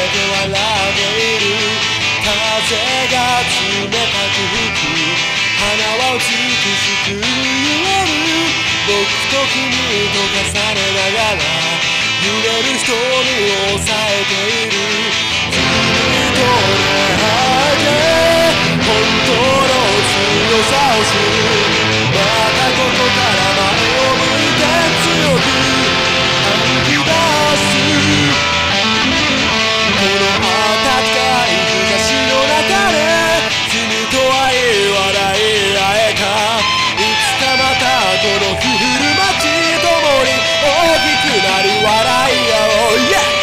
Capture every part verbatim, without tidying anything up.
て笑っている。風が冷たく吹く。花は美しく揺れる。僕と君と重ねながら揺れる瞳を抑えている。君と出会えて本当の強さを知る。またここから前を向いて強く歩き出す。この暖かい日差しの中で君と会い笑い合えた。いつかまたこの古町共に大きくなり笑い合おう、yeah!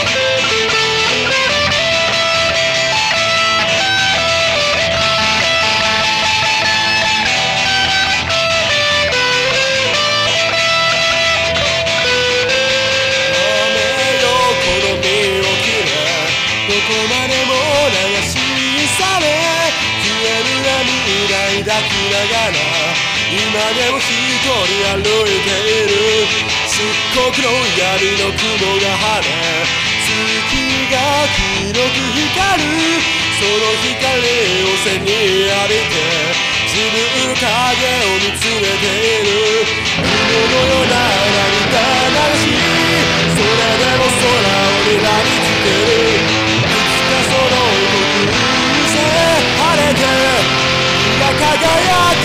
どこまでも流しにされ消える未来抱きながら今でも一人歩いている。漆黒の闇の雲が晴れ月が黄色く光る。その光を背に浴びて自分の影を見つめている。雲のような涙流しそれでも空を睨みつける。その僕せ晴れて日が輝く。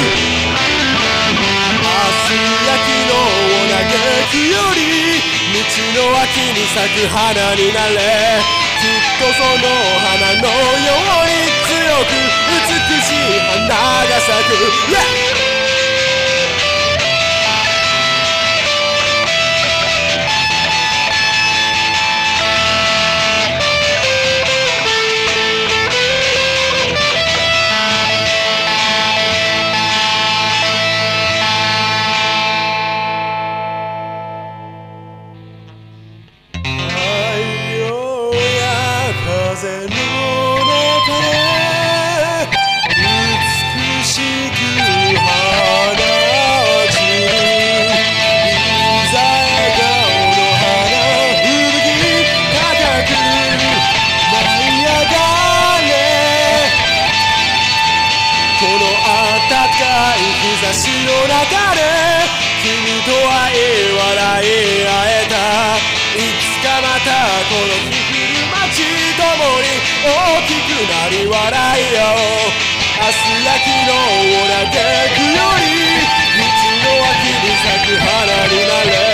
明日や昨日を嘆くより道の脇に咲く花になれ。きっとその花のように強く美しい花が咲く、yeah!風の中で美しく放ちる。いざ笑顔の花吹き高く舞い上がれ。この暖かい日差しの中で君と会い笑い合えた。いつかまたこの日街共に大きくなり笑い合おう。明日や昨日を嘆くより道の脇に咲く花になれ。